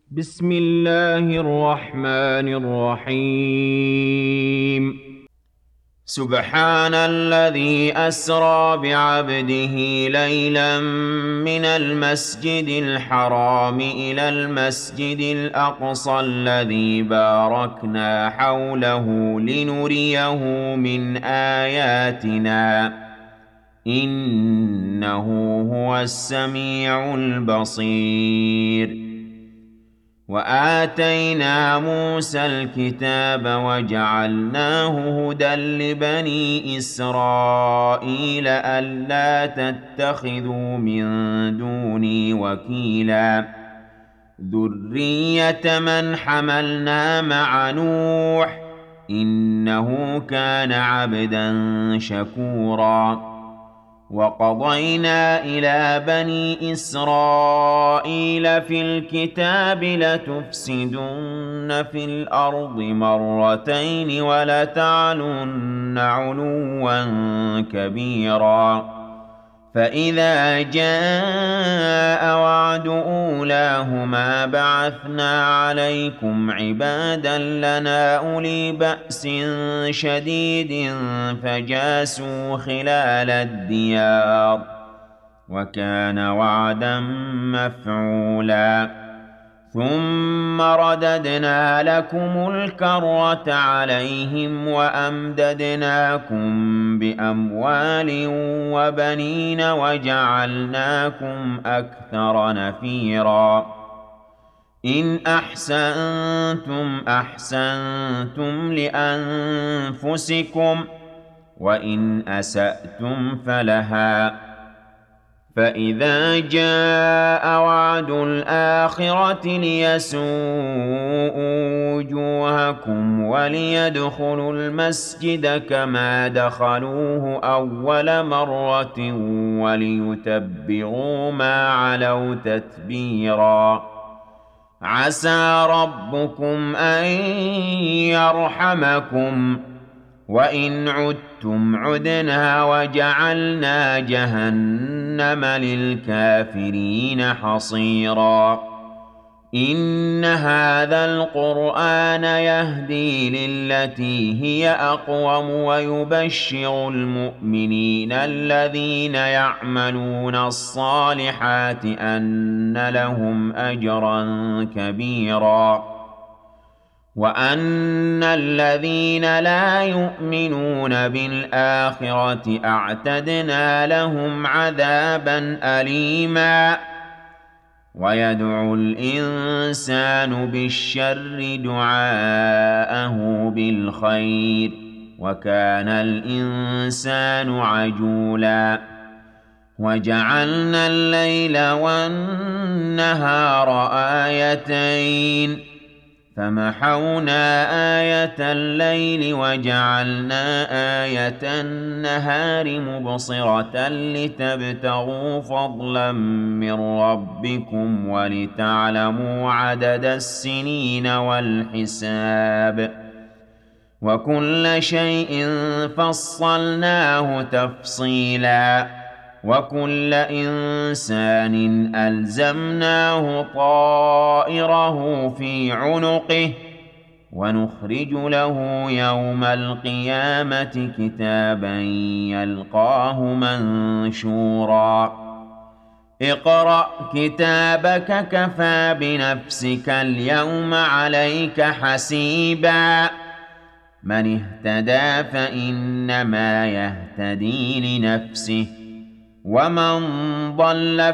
بسم الله الرحمن الرحيم. سبحان الذي أسرى بعبده ليلا من المسجد الحرام إلى المسجد الأقصى الذي باركنا حوله لنريه من آياتنا إنه هو السميع البصير. وآتينا موسى الكتاب وجعلناه هدى لبني إسرائيل ألا تتخذوا من دوني وكيلا ذرية من حملنا مع نوح إنه كان عبدا شكورا. وقضينا إلى بني إسرائيل في الكتاب لتفسدن في الأرض مرتين ولتعلن علوا كبيرا. فإذا جاء وعد أولاهما بعثنا عليكم عبادا لنا أولي بأس شديد فجاسوا خلال الديار وكان وعدا مفعولا. ثم رددنا لكم الكرة عليهم وأمددناكم بأموال وبنين وجعلناكم أكثر نفيرا. إن أحسنتم أحسنتم لأنفسكم وإن أسأتم فلها. فإذا جاء وعد الآخرة ليسوءوا وجوهكم وليدخلوا المسجد كما دخلوه أول مرة وليتبعوا ما علوا تتبيرا. عسى ربكم أن يرحمكم وإن عدتم عدنا وجعلنا جهنم للكافرين حصيرا. إن هذا القرآن يهدي للتي هي أقوم ويبشر المؤمنين الذين يعملون الصالحات أن لهم أجرا كبيرا وأن الذين لا يؤمنون بالآخرة أعتدنا لهم عذابا أليما. ويدعو الإنسان بالشر دعاءه بالخير وكان الإنسان عجولا. وجعلنا الليل والنهار آيتين فمحونا آية الليل وجعلنا آية النهار مبصرة لتبتغوا فضلا من ربكم ولتعلموا عدد السنين والحساب وكل شيء فصلناه تفصيلا. وكل إنسان ألزمناه طائره في عنقه ونخرج له يوم القيامة كتابا يلقاه منشورا. اقرأ كتابك كفى بنفسك اليوم عليك حسيبا. من اهتدى فإنما يهتدي لنفسه ومن ضل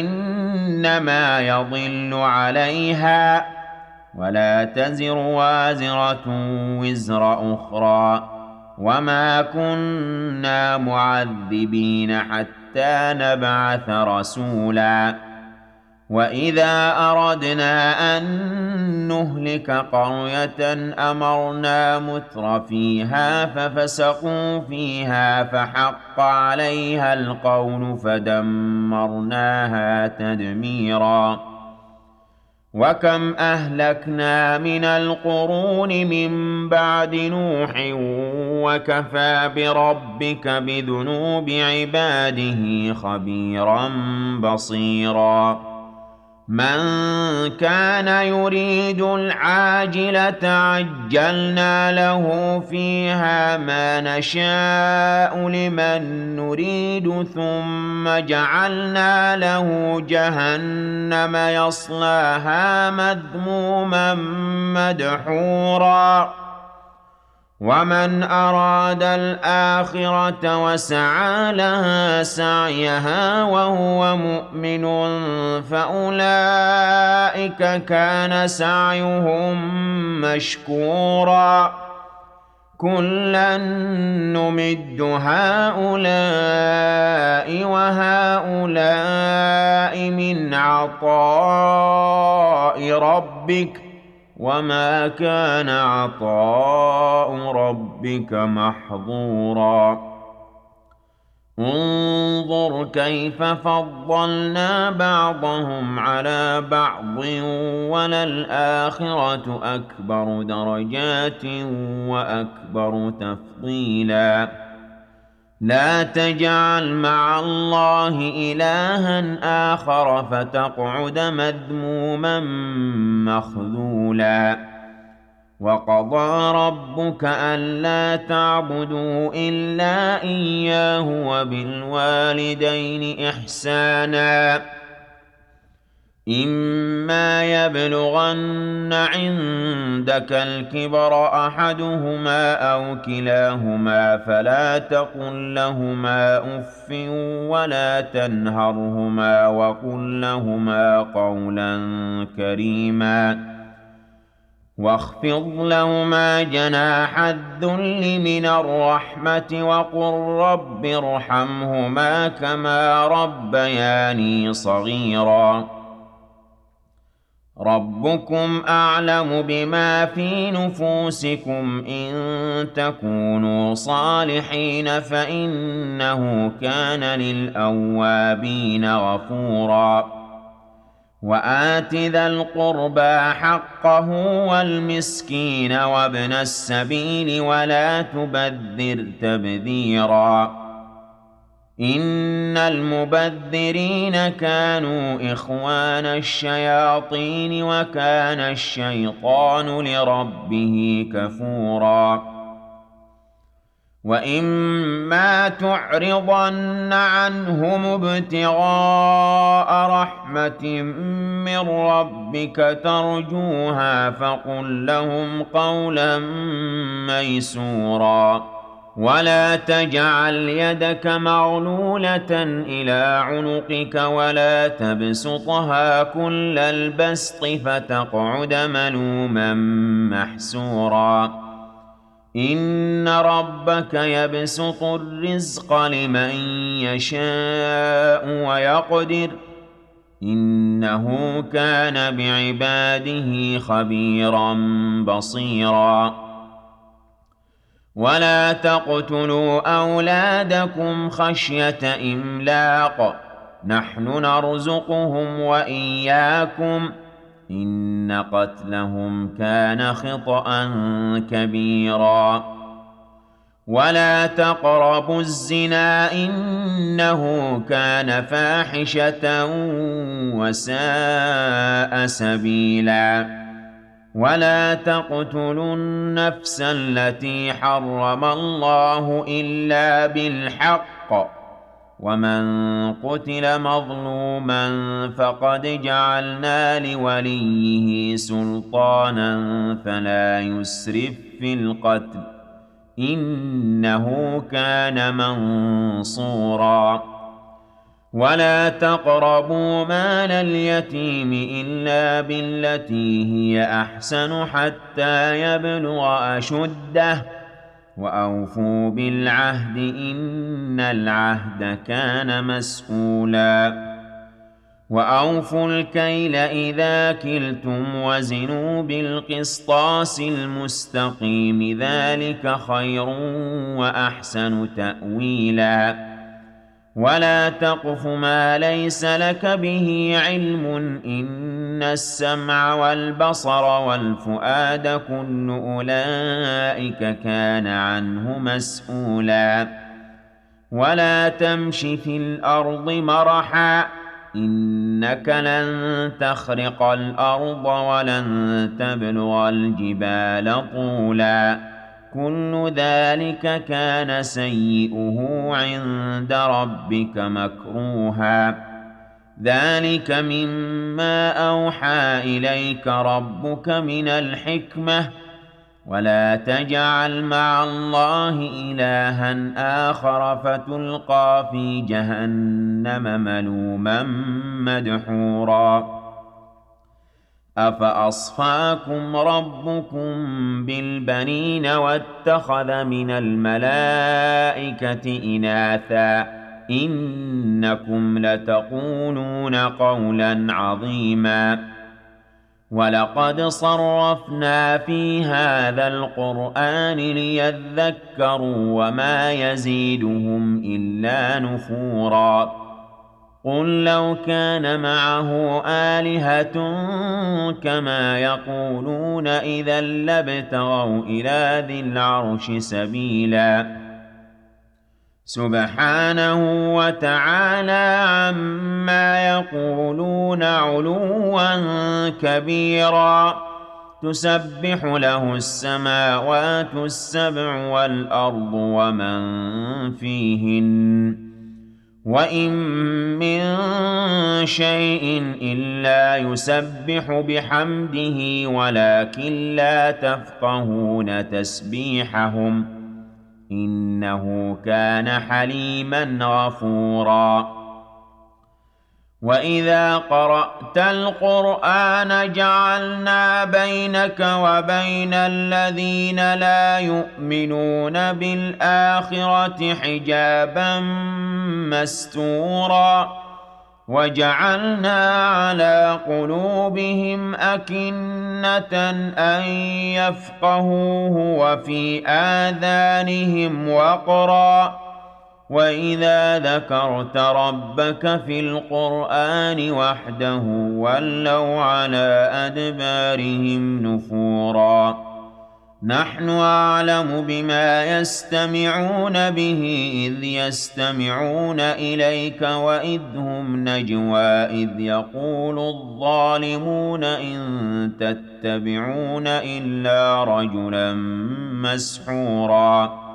فإنما يضل عليها ولا تزر وازرة وزر أخرى وما كنا معذبين حتى نبعث رسولا. وإذا أردنا أن نهلك قرية أمرنا متر فيها ففسقوا فيها فحق عليها القول فدمرناها تدميرا. وكم أهلكنا من القرون من بعد نوح وكفى بربك بذنوب عباده خبيرا بصيرا. من كان يريد العاجلة عجلنا له فيها ما نشاء لمن نريد ثم جعلنا له جهنم يصلاها مذموما مدحورا ومن أراد الآخرة وسعى لها سعيها وهو مؤمن فأولئك كان سعيهم مشكورا كلا نمد هؤلاء وهؤلاء من عطاء ربك وما كان عطاء ربك محظورا انظر كيف فضلنا بعضهم على بعض وللآخرة أكبر درجات وأكبر تفضيلا لا تجعل مع الله إلها آخر فتقعد مذموما مخذولا وقضى ربك ألا تعبدوا إلا إياه وبالوالدين إحسانا إما يبلغن عندك الكبر أحدهما أو كلاهما فلا تقل لهما أف ولا تنهرهما وقل لهما قولا كريما واخفض لهما جناح الذل من الرحمة وقل رب ارحمهما كما ربياني صغيرا ربكم أعلم بما في نفوسكم إن تكونوا صالحين فإنه كان للأوابين غفورا وآت ذا القربى حقه والمسكين وابن السبيل ولا تبذر تبذيرا إن المبذرين كانوا إخوان الشياطين وكان الشيطان لربه كفورا وإما تعرضن عنهم ابتغاء رحمة من ربك ترجوها فقل لهم قولا ميسورا ولا تجعل يدك مغلولة إلى عنقك ولا تبسطها كل البسط فتقعد ملوما محسورا إن ربك يبسط الرزق لمن يشاء ويقدر إنه كان بعباده خبيرا بصيرا ولا تقتلوا أولادكم خشية إملاق نحن نرزقهم وإياكم إن قتلهم كان خطأ كبيرا ولا تقربوا الزنا إنه كان فاحشة وساء سبيلا ولا تقتلوا النفس التي حرم الله إلا بالحق ومن قتل مظلوما فقد جعلنا لوليه سلطانا فلا يسرف في القتل إنه كان منصورا ولا تقربوا مال اليتيم إلا بالتي هي أحسن حتى يبلغ أشده وأوفوا بالعهد إن العهد كان مسؤولا وأوفوا الكيل إذا كلتم وزنوا بالقسطاس المستقيم ذلك خير وأحسن تأويلا ولا تقف ما ليس لك به علم إن السمع والبصر والفؤاد كل أولئك كان عنه مسؤولا ولا تمش في الأرض مرحا إنك لن تخرق الأرض ولن تبلغ الجبال طولا كل ذلك كان سيئه عند ربك مكروها ذلك مما أوحى إليك ربك من الحكمة ولا تجعل مع الله إلها آخر فتلقى في جهنم ملوما مدحورا أفأصفاكم ربكم بالبنين واتخذ من الملائكة إناثا إنكم لتقولون قولا عظيما ولقد صرفنا في هذا القرآن ليذكروا وما يزيدهم إلا نفورا قل لو كان معه آلهة كما يقولون إذا لابتغوا إلى ذي العرش سبيلا سبحانه وتعالى عما يقولون علوا كبيرا تسبح له السماوات السبع والأرض ومن فيهن وإن من شيء إلا يسبح بحمده ولكن لا تفقهون تسبيحهم إنه كان حليما غفورا وإذا قرأت القرآن جعلنا بينك وبين الذين لا يؤمنون بالآخرة حجابا مستورا وجعلنا على قلوبهم أكنة أن يفقهوه وفي آذانهم وقرا وإذا ذكرت ربك في القرآن وحده ولوا على أدبارهم نفورا نحن أعلم بما يستمعون به إذ يستمعون إليك وإذ هم نجوى إذ يقول الظالمون إن تتبعون إلا رجلا مسحورا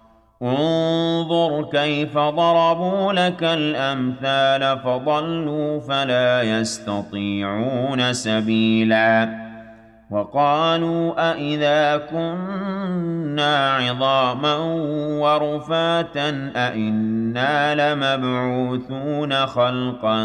انظر كيف ضربوا لك الأمثال فضلوا فلا يستطيعون سبيلا وقالوا أإذا كنا عظاما ورفاتا أإنا لمبعوثون خلقا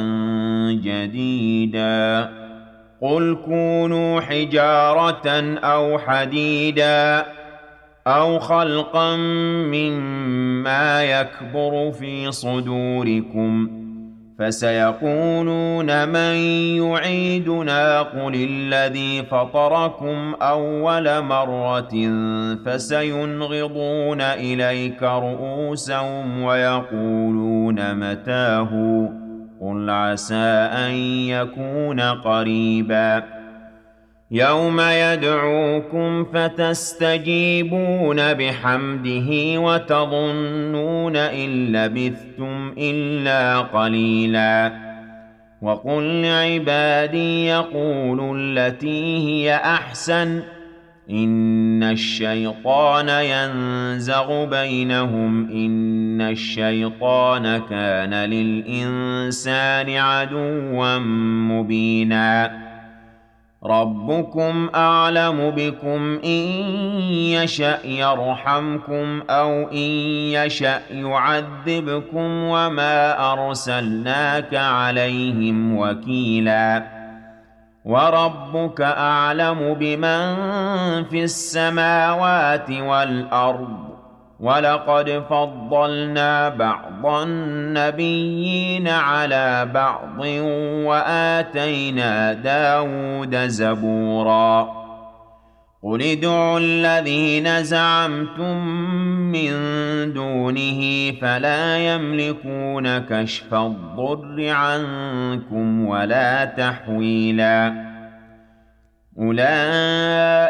جديدا قل كونوا حجارة أو حديدا أو خلقا مما يكبر في صدوركم فسيقولون من يعيدنا قل الذي فطركم أول مرة فسينغضون إليك رؤوسهم ويقولون متاه قل عسى أن يكون قريبا يوم يدعوكم فتستجيبون بحمده وتظنون إن لبثتم إلا قليلا وقل لعبادي يقولوا التي هي أحسن إن الشيطان ينزغ بينهم إن الشيطان كان للإنسان عدوا مبينا ربكم أعلم بكم إن يشأ يرحمكم أو إن يشأ يعذبكم وما أرسلناك عليهم وكيلا وربك أعلم بمن في السماوات والأرض ولقد فضلنا بعض النبيين على بعض وآتينا داود زبورا قل ادعوا الذين زعمتم من دونه فلا يملكون كشف الضر عنكم ولا تحويلا أولئك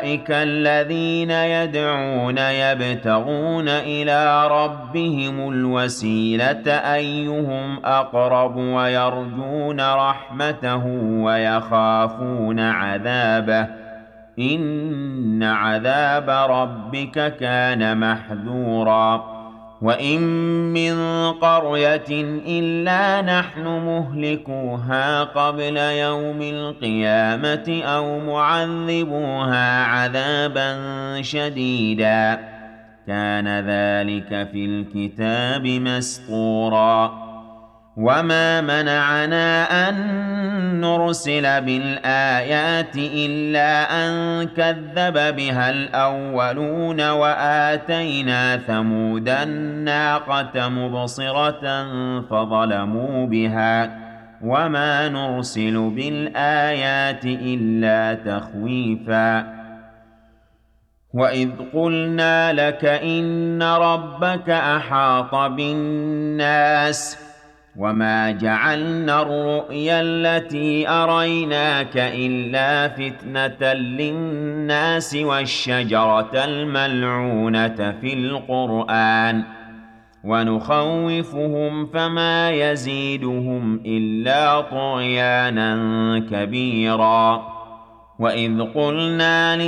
أولئك الذين يدعون يبتغون إلى ربهم الوسيلة أيهم أقرب ويرجون رحمته ويخافون عذابه إن عذاب ربك كان محذورا وإن من قرية إلا نحن مهلكوها قبل يوم القيامة أو معذبوها عذابا شديدا كان ذلك في الكتاب مسطورا وما منعنا أن نرسل بالآيات إلا أن كذب بها الأولون وآتينا ثمود الناقة مبصرة فظلموا بها وما نرسل بالآيات إلا تخويفا وإذ قلنا لك إن ربك أحاط بالناس وما جعلنا الرؤيا التي أريناك إلا فتنة للناس والشجرة الملعونة في القرآن ونخوفهم فما يزيدهم إلا طغيانا كبيرا وإذ قلنا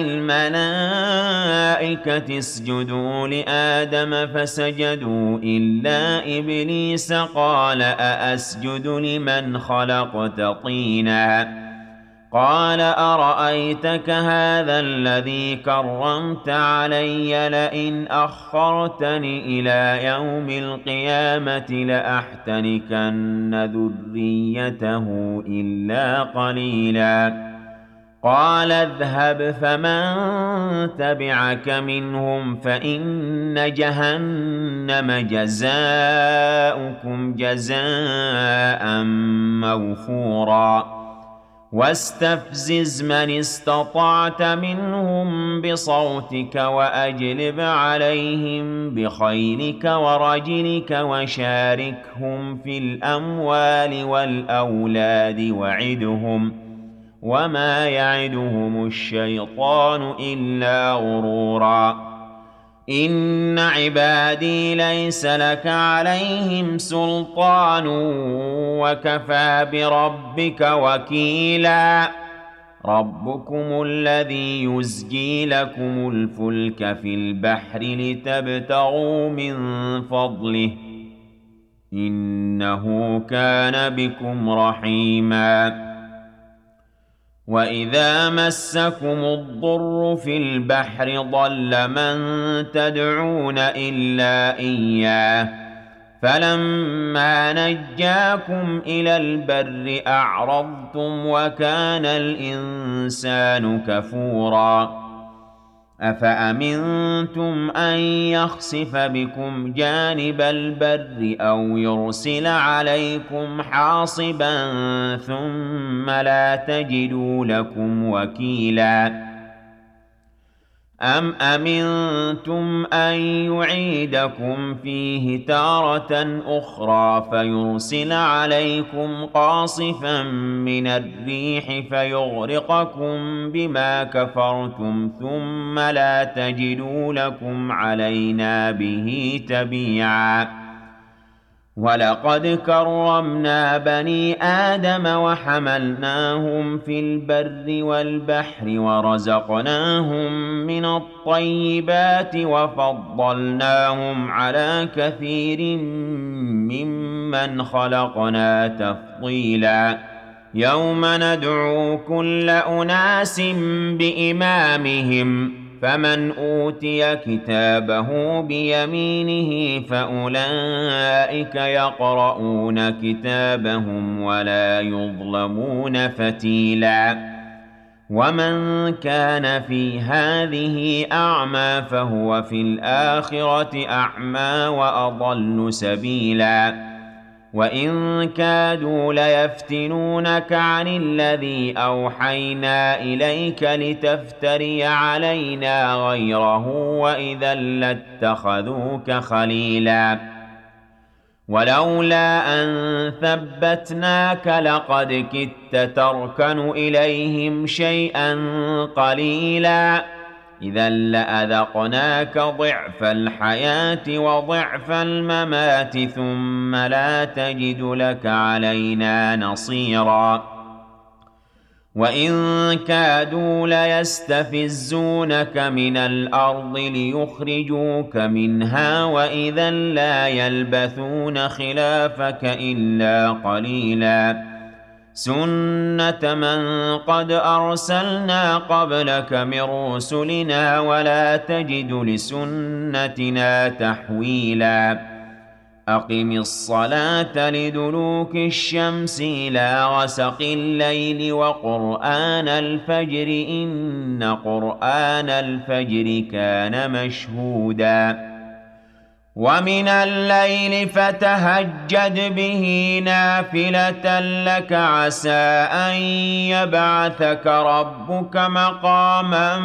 للملائكة اسجدوا لآدم فسجدوا إلا إبليس قال أأسجد لمن خلقت طينا قال أرأيتك هذا الذي كرمت علي لئن أخرتني إلى يوم القيامة لأحتنكن ذريته إلا قليلا قال اذهب فمن تبعك منهم فإن جهنم جزاؤكم جزاء موفورا واستفزز من استطعت منهم بصوتك وأجلب عليهم بخيلك ورجلك وشاركهم في الأموال والأولاد وعدهم وما يعدهم الشيطان إلا غرورا إن عبادي ليس لك عليهم سلطان وكفى بربك وكيلا ربكم الذي يزجي لكم الفلك في البحر لتبتغوا من فضله إنه كان بكم رحيماً وإذا مسكم الضر في البحر ضل من تدعون إلا إياه فلما نجاكم إلى البر أعرضتم وكان الإنسان كفورا أفأمنتم أن يخسف بكم جانب البر أو يرسل عليكم حاصبا ثم لا تجدوا لكم وكيلا أم أمنتم أن يعيدكم فيه تارة أخرى فيرسل عليكم قاصفا من الريح فيغرقكم بما كفرتم ثم لا تجدوا لكم علينا به تبيعا ولقد كرمنا بني آدم وحملناهم في البر والبحر ورزقناهم من الطيبات وفضلناهم على كثير ممن خلقنا تفضيلا يوم ندعو كل أناس بإمامهم فمن أوتي كتابه بيمينه فأولئك يقرؤون كتابهم ولا يظلمون فتيلا ومن كان في هذه أعمى فهو في الآخرة أعمى وأضل سبيلا وإن كادوا ليفتنونك عن الذي أوحينا إليك لتفتري علينا غيره وإذا لاتخذوك خليلا ولولا أن ثبتناك لقد كدت تركن إليهم شيئا قليلا إذا لأذقناك ضعف الحياة وضعف الممات ثم لا تجد لك علينا نصيرا وإن كادوا ليستفزونك من الأرض ليخرجوك منها وإذا لا يلبثون خلافك إلا قليلا سنة من قد أرسلنا قبلك من رسلنا ولا تجد لسنتنا تحويلا أقم الصلاة لدلوك الشمس إلى غسق الليل وقرآن الفجر إن قرآن الفجر كان مشهودا ومن الليل فتهجد به نافلة لك عسى أن يبعثك ربك مقاما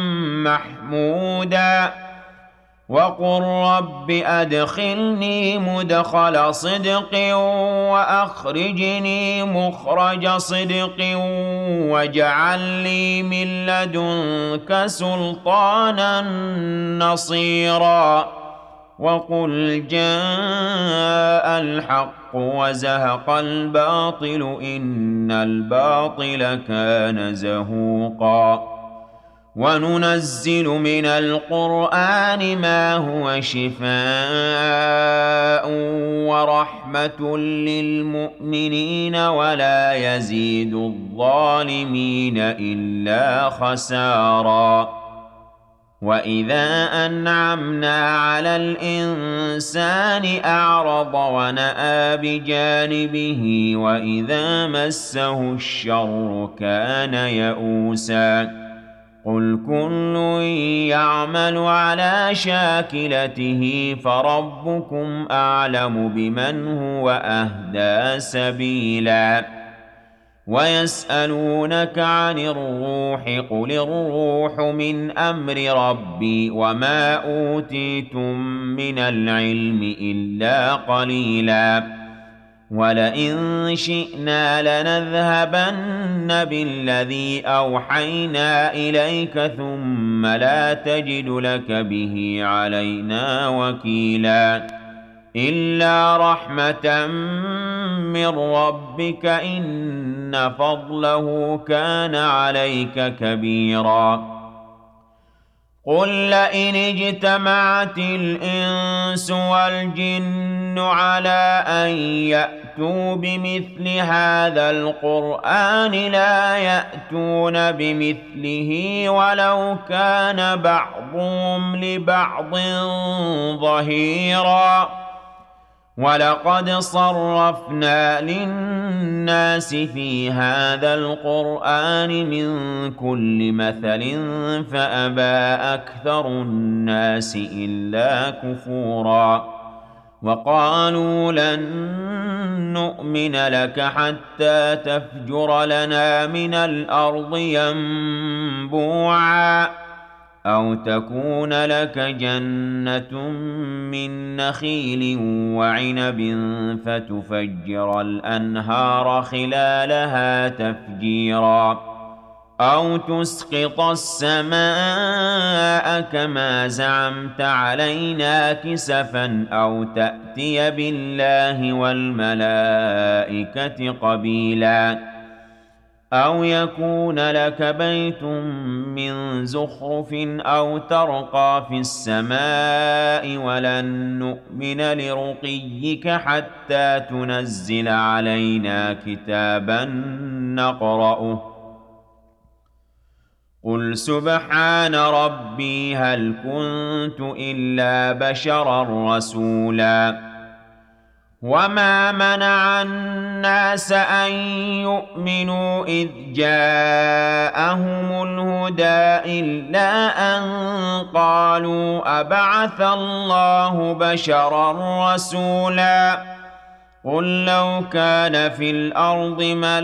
محمودا وقل رب أدخلني مدخل صدق وأخرجني مخرج صدق واجعل لي من لدنك سلطانا نصيرا وقل جاء الحق وزهق الباطل إن الباطل كان زهوقا وننزل من القرآن ما هو شفاء ورحمة للمؤمنين ولا يزيد الظالمين إلا خسارا وإذا أنعمنا على الإنسان أعرض ونأى بجانبه وإذا مسه الشر كان يئوسا قل كل يعمل على شاكلته فربكم أعلم بمن هو أهدى سبيلا ويسألونك عن الروح قل الروح من أمر ربي وما أوتيتم من العلم إلا قليلا ولئن شئنا لنذهبن بالذي أوحينا إليك ثم لا تجد لك به علينا وكيلا إلا رحمة من ربك إن فضله كان عليك كبيرا قل لئن اجتمعت الإنس والجن على أن يأتوا بمثل هذا القرآن لا يأتون بمثله ولو كان بعضهم لبعض ظهيرا ولقد صرفنا للناس في هذا القرآن من كل مثل فأبى أكثر الناس إلا كفورا وقالوا لن نؤمن لك حتى تفجر لنا من الأرض ينبوعا أو تكون لك جنة من نخيل وعنب فتفجر الأنهار خلالها تفجيرا أو تسقط السماء كما زعمت علينا كسفا أو تأتي بالله والملائكة قبيلا أو يكون لك بيت من زخرف أو ترقى في السماء ولن نؤمن لرقيك حتى تنزل علينا كتابا نقرأه قل سبحان ربي هل كنت إلا بشرا رسولا وما منع الناس أن يؤمنوا إذ جاءهم الهدى إلا أن قالوا أبعث الله بشرا رسولا قل لو كان في الأرض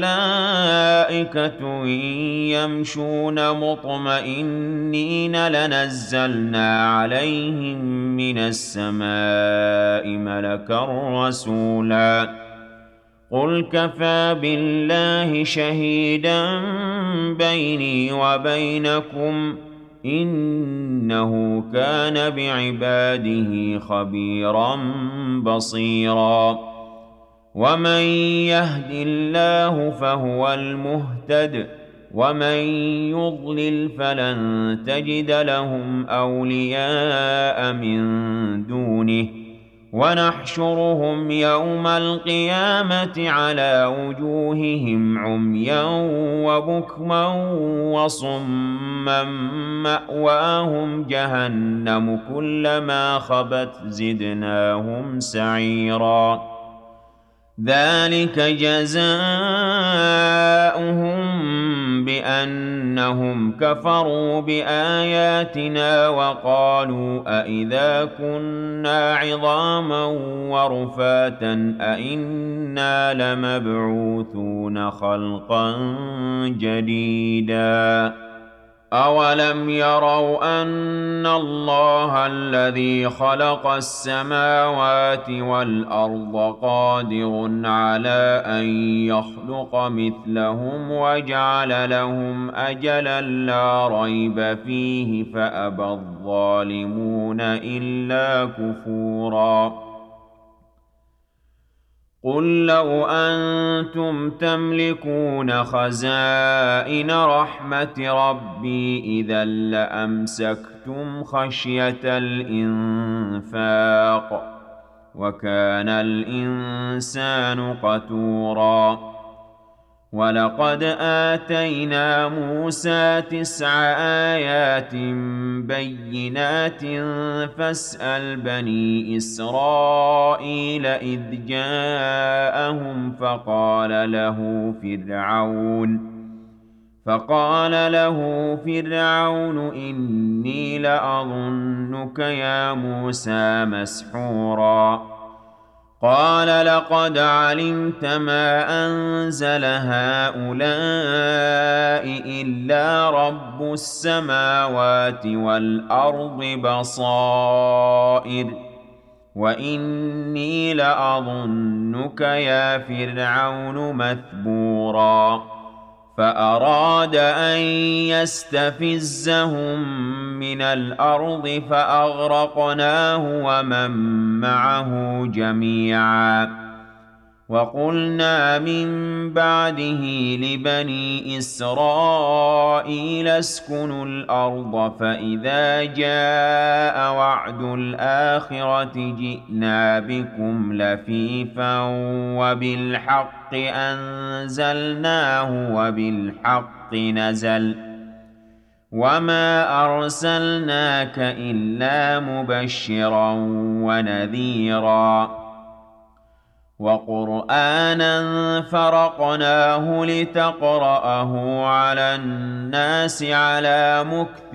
ملائكة يمشون مطمئنين لنزلنا عليهم من السماء ملكا رسولا قل كفى بالله شهيدا بيني وبينكم إنه كان بعباده خبيرا بصيرا ومن يهد الله فهو المهتد ومن يضلل فلن تجد لهم أولياء من دونه ونحشرهم يوم القيامة على وجوههم عميا وبكما وصما مأواهم جهنم كلما خبت زدناهم سعيرا ذلك جزاؤهم بأنهم كفروا بآياتنا وقالوا أإذا كنا عظاما ورفاتا أإنا لمبعوثون خلقا جديدا أولم يروا أن الله الذي خلق السماوات والأرض قادر على أن يخلق مثلهم وجعل لهم أجلا لا ريب فيه فأبى الظالمون إلا كفورا قل لو أنتم تملكون خزائن رحمة ربي إذا لأمسكتم خشية الإنفاق وكان الإنسان قتورا ولقد آتينا موسى 9 آيات بينات فاسأل بني إسرائيل إذ جاءهم فقال له فرعون إني لأظنك يا موسى مسحورا قال لقد علمت ما أنزل هؤلاء إلا رب السماوات والأرض بصائر وإني لأظنك يا فرعون مثبورا فأراد أن يستفزهم من الأرض فأغرقناه ومن معه جميعا وقلنا من بعده لبني إسرائيل اسكنوا الأرض فإذا جاء وعد الآخرة جئنا بكم لفيفا وبالحق أنزلناه وبالحق نزل وما أرسلناك إلا مبشرا ونذيرا وقرآنا فرقناه لتقرأه على الناس على مكث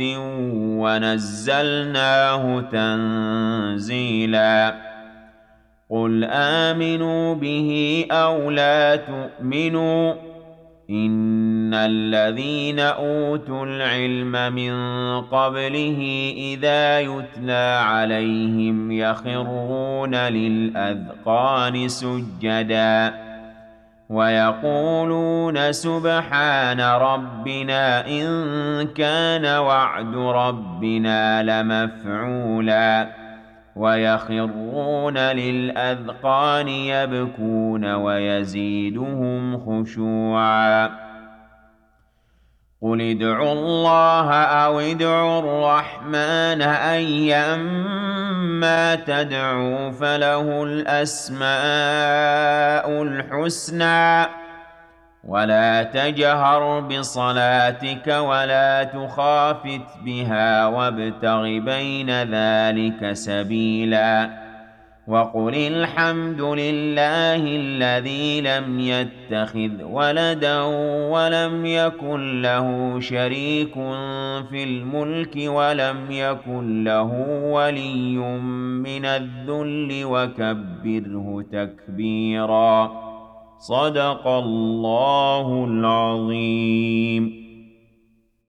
ونزلناه تنزيلا قل آمنوا به أو لا تؤمنوا إن الذين أوتوا العلم من قبله إذا يتلى عليهم يخرون للأذقان سجدا ويقولون سبحان ربنا إن كان وعد ربنا لمفعولا ويخرون للأذقان يبكون ويزيدهم خشوعا قل ادعوا الله أو ادعوا الرحمن أيما تدعوا فله الأسماء الحسنى ولا تجهر بصلاتك ولا تخافت بها وابتغ بين ذلك سبيلا وقل الحمد لله الذي لم يتخذ ولدا ولم يكن له شريك في الملك ولم يكن له ولي من الذل وكبره تكبيرا صدق الله العظيم